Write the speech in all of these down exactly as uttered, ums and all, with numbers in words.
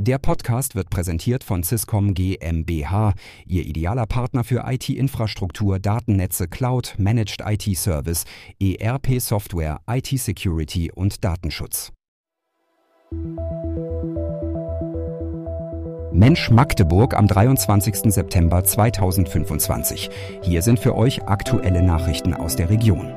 Der Podcast wird präsentiert von Swisscom GmbH, Ihr idealer Partner für I T-Infrastruktur, Datennetze, Cloud, Managed I T-Service, E R P-Software, I T-Security und Datenschutz. Mensch Magdeburg am dreiundzwanzigsten September zweitausendfünfundzwanzig. Hier sind für euch aktuelle Nachrichten aus der Region.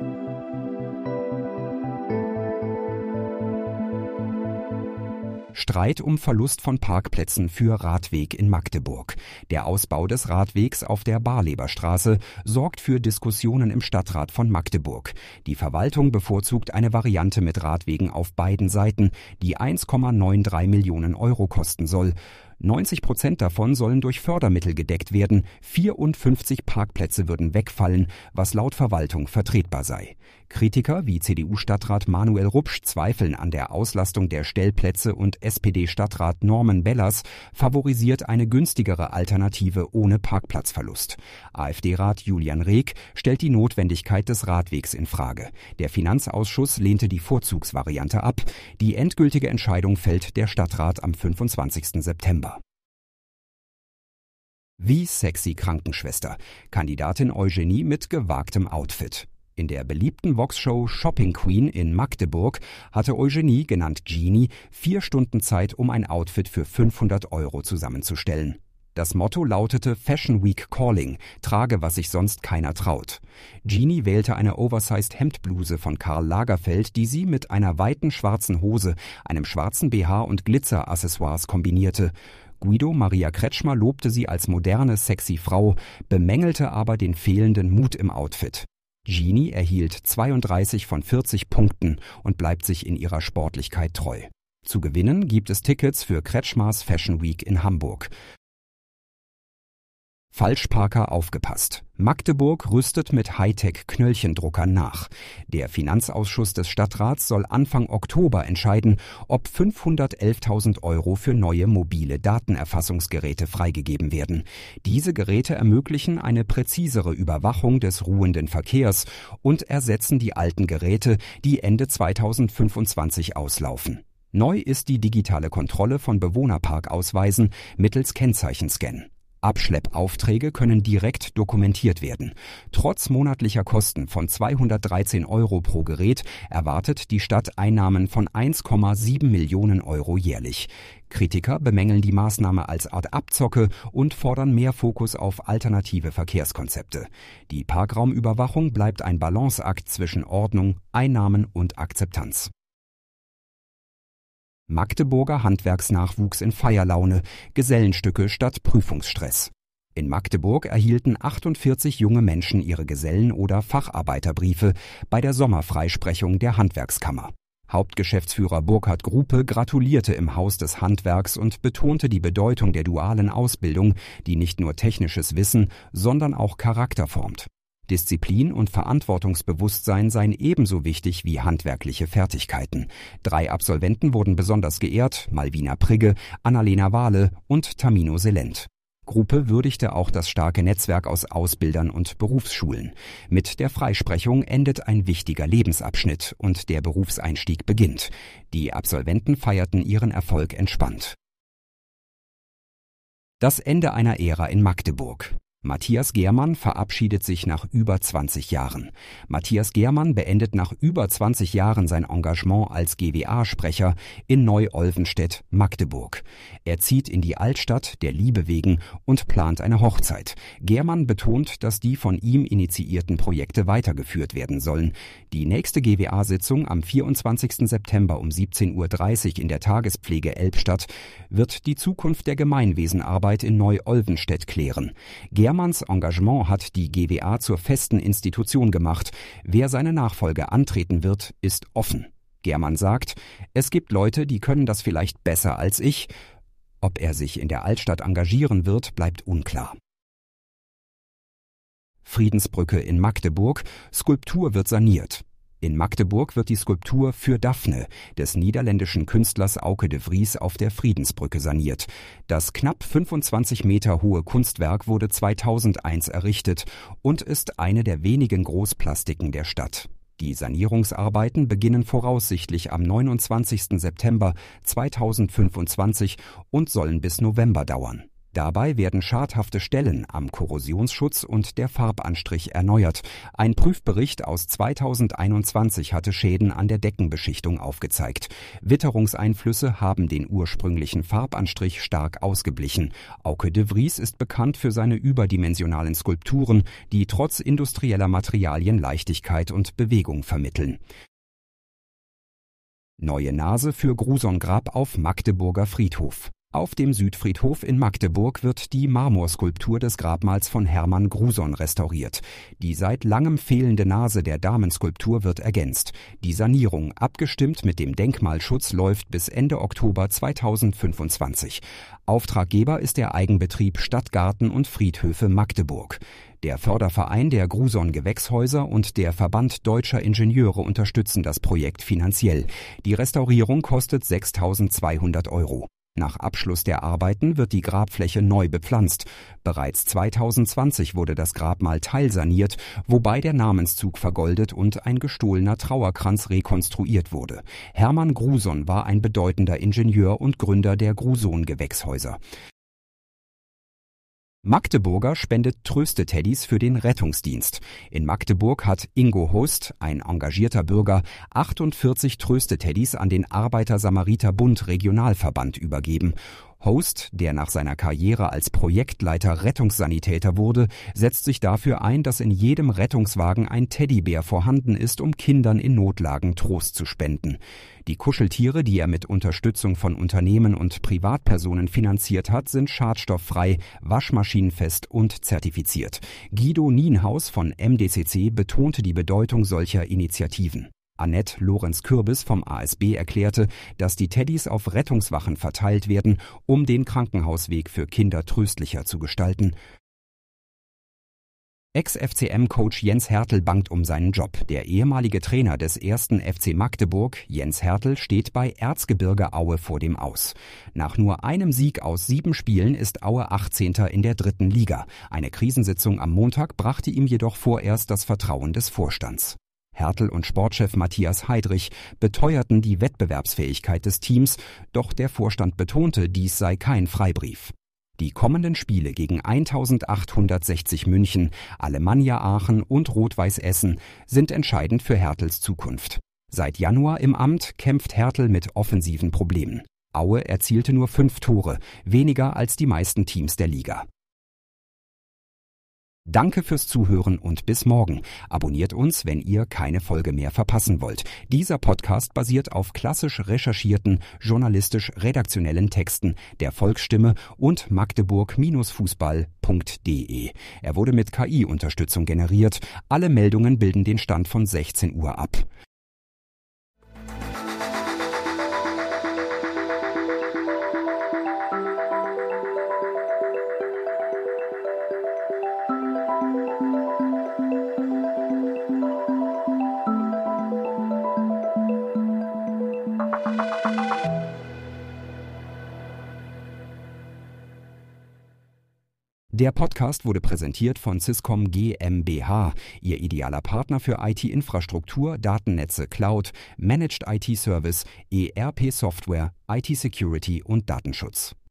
Streit um Verlust von Parkplätzen für Radweg in Magdeburg. Der Ausbau des Radwegs auf der Barleberstraße sorgt für Diskussionen im Stadtrat von Magdeburg. Die Verwaltung bevorzugt eine Variante mit Radwegen auf beiden Seiten, die eins Komma dreiundneunzig Millionen Euro kosten soll. neunzig Prozent davon sollen durch Fördermittel gedeckt werden, vierundfünfzig Parkplätze würden wegfallen, was laut Verwaltung vertretbar sei. Kritiker wie C D U-Stadtrat Manuel Rupsch zweifeln an der Auslastung der Stellplätze und S P D-Stadtrat Norman Bellers favorisiert eine günstigere Alternative ohne Parkplatzverlust. AfD-Rat Julian Reg stellt die Notwendigkeit des Radwegs in Frage. Der Finanzausschuss lehnte die Vorzugsvariante ab. Die endgültige Entscheidung fällt der Stadtrat am fünfundzwanzigsten September. Wie sexy Krankenschwester. Kandidatin Eugenie mit gewagtem Outfit. In der beliebten Vox-Show Shopping Queen in Magdeburg hatte Eugenie, genannt Genie, vier Stunden Zeit, um ein Outfit für fünfhundert Euro zusammenzustellen. Das Motto lautete Fashion Week Calling, trage, was sich sonst keiner traut. Genie wählte eine oversized Hemdbluse von Karl Lagerfeld, die sie mit einer weiten schwarzen Hose, einem schwarzen B H und Glitzeraccessoires kombinierte. Guido Maria Kretschmer lobte sie als moderne, sexy Frau, bemängelte aber den fehlenden Mut im Outfit. Genie erhielt zweiunddreißig von vierzig Punkten und bleibt sich in ihrer Sportlichkeit treu. Zu gewinnen gibt es Tickets für Kretschmers Fashion Week in Hamburg. Falschparker aufgepasst. Magdeburg rüstet mit Hightech-Knöllchendruckern nach. Der Finanzausschuss des Stadtrats soll Anfang Oktober entscheiden, ob fünfhundertelftausend Euro für neue mobile Datenerfassungsgeräte freigegeben werden. Diese Geräte ermöglichen eine präzisere Überwachung des ruhenden Verkehrs und ersetzen die alten Geräte, die Ende zweitausendfünfundzwanzig auslaufen. Neu ist die digitale Kontrolle von Bewohnerparkausweisen mittels Kennzeichenscan. Abschleppaufträge können direkt dokumentiert werden. Trotz monatlicher Kosten von zweihundertdreizehn Euro pro Gerät erwartet die Stadt Einnahmen von eins Komma sieben Millionen Euro jährlich. Kritiker bemängeln die Maßnahme als Art Abzocke und fordern mehr Fokus auf alternative Verkehrskonzepte. Die Parkraumüberwachung bleibt ein Balanceakt zwischen Ordnung, Einnahmen und Akzeptanz. Magdeburger Handwerksnachwuchs in Feierlaune, Gesellenstücke statt Prüfungsstress. In Magdeburg erhielten achtundvierzig junge Menschen ihre Gesellen- oder Facharbeiterbriefe bei der Sommerfreisprechung der Handwerkskammer. Hauptgeschäftsführer Burkhard Grupe gratulierte im Haus des Handwerks und betonte die Bedeutung der dualen Ausbildung, die nicht nur technisches Wissen, sondern auch Charakter formt. Disziplin und Verantwortungsbewusstsein seien ebenso wichtig wie handwerkliche Fertigkeiten. Drei Absolventen wurden besonders geehrt: Malvina Prigge, Annalena Wahle und Tamino Selent. Gruppe würdigte auch das starke Netzwerk aus Ausbildern und Berufsschulen. Mit der Freisprechung endet ein wichtiger Lebensabschnitt und der Berufseinstieg beginnt. Die Absolventen feierten ihren Erfolg entspannt. Das Ende einer Ära in Magdeburg. Matthias Gehrmann verabschiedet sich nach über zwanzig Jahren. Matthias Gehrmann beendet nach über zwanzig Jahren sein Engagement als G W A-Sprecher in Neu-Olvenstedt, Magdeburg. Er zieht in die Altstadt der Liebe wegen und plant eine Hochzeit. Gehrmann betont, dass die von ihm initiierten Projekte weitergeführt werden sollen. Die nächste G W A-Sitzung am vierundzwanzigsten September um siebzehn Uhr dreißig in der Tagespflege Elbstadt wird die Zukunft der Gemeinwesenarbeit in Neu-Olvenstedt klären. Gehrmanns Engagement hat die G W A zur festen Institution gemacht. Wer seine Nachfolge antreten wird, ist offen. Gehrmann sagt, es gibt Leute, die können das vielleicht besser als ich. Ob er sich in der Altstadt engagieren wird, bleibt unklar. Friedensbrücke in Magdeburg. Skulptur wird saniert. In Magdeburg wird die Skulptur Für Daphne des niederländischen Künstlers Auke de Vries auf der Friedensbrücke saniert. Das knapp fünfundzwanzig Meter hohe Kunstwerk wurde zweitausendeins errichtet und ist eine der wenigen Großplastiken der Stadt. Die Sanierungsarbeiten beginnen voraussichtlich am neunundzwanzigsten September zweitausendfünfundzwanzig und sollen bis November dauern. Dabei werden schadhafte Stellen am Korrosionsschutz und der Farbanstrich erneuert. Ein Prüfbericht aus zweitausendeinundzwanzig hatte Schäden an der Deckenbeschichtung aufgezeigt. Witterungseinflüsse haben den ursprünglichen Farbanstrich stark ausgeblichen. Auke de Vries ist bekannt für seine überdimensionalen Skulpturen, die trotz industrieller Materialien Leichtigkeit und Bewegung vermitteln. Neue Nase für Gruson-Grab auf Magdeburger Friedhof. Auf dem Südfriedhof in Magdeburg wird die Marmorskulptur des Grabmals von Hermann Gruson restauriert. Die seit langem fehlende Nase der Damenskulptur wird ergänzt. Die Sanierung, abgestimmt mit dem Denkmalschutz, läuft bis Ende Oktober zweitausendfünfundzwanzig. Auftraggeber ist der Eigenbetrieb Stadtgarten und Friedhöfe Magdeburg. Der Förderverein der Gruson-Gewächshäuser und der Verband Deutscher Ingenieure unterstützen das Projekt finanziell. Die Restaurierung kostet sechstausendzweihundert Euro. Nach Abschluss der Arbeiten wird die Grabfläche neu bepflanzt. Bereits zweitausendzwanzig wurde das Grabmal teilsaniert, wobei der Namenszug vergoldet und ein gestohlener Trauerkranz rekonstruiert wurde. Hermann Gruson war ein bedeutender Ingenieur und Gründer der Gruson-Gewächshäuser. Magdeburger spendet Trösteteddys für den Rettungsdienst. In Magdeburg hat Ingo Host, ein engagierter Bürger, achtundvierzig Trösteteddys an den Arbeiter-Samariter-Bund Regionalverband übergeben. Host, der nach seiner Karriere als Projektleiter Rettungssanitäter wurde, setzt sich dafür ein, dass in jedem Rettungswagen ein Teddybär vorhanden ist, um Kindern in Notlagen Trost zu spenden. Die Kuscheltiere, die er mit Unterstützung von Unternehmen und Privatpersonen finanziert hat, sind schadstofffrei, waschmaschinenfest und zertifiziert. Guido Nienhaus von M D C C betonte die Bedeutung solcher Initiativen. Annette Lorenz-Kürbis vom A S B erklärte, dass die Teddys auf Rettungswachen verteilt werden, um den Krankenhausweg für Kinder tröstlicher zu gestalten. Ex-F C M-Coach Jens Hertel bangt um seinen Job. Der ehemalige Trainer des ersten F C Magdeburg, Jens Hertel, steht bei Erzgebirge Aue vor dem Aus. Nach nur einem Sieg aus sieben Spielen ist Aue achtzehnter in der dritten Liga. Eine Krisensitzung am Montag brachte ihm jedoch vorerst das Vertrauen des Vorstands. Hertel und Sportchef Matthias Heidrich beteuerten die Wettbewerbsfähigkeit des Teams, doch der Vorstand betonte, dies sei kein Freibrief. Die kommenden Spiele gegen eintausendachthundertsechzig München, Alemannia Aachen und Rot-Weiß Essen sind entscheidend für Hertels Zukunft. Seit Januar im Amt kämpft Hertel mit offensiven Problemen. Aue erzielte nur fünf Tore, weniger als die meisten Teams der Liga. Danke fürs Zuhören und bis morgen. Abonniert uns, wenn ihr keine Folge mehr verpassen wollt. Dieser Podcast basiert auf klassisch recherchierten, journalistisch-redaktionellen Texten der Volksstimme und magdeburg Fußball punkt de. Er wurde mit K I-Unterstützung generiert. Alle Meldungen bilden den Stand von sechzehn Uhr ab. Der Podcast wurde präsentiert von Swisscom GmbH, Ihr idealer Partner für I T-Infrastruktur, Datennetze, Cloud, Managed I T-Service, E R P-Software, I T-Security und Datenschutz.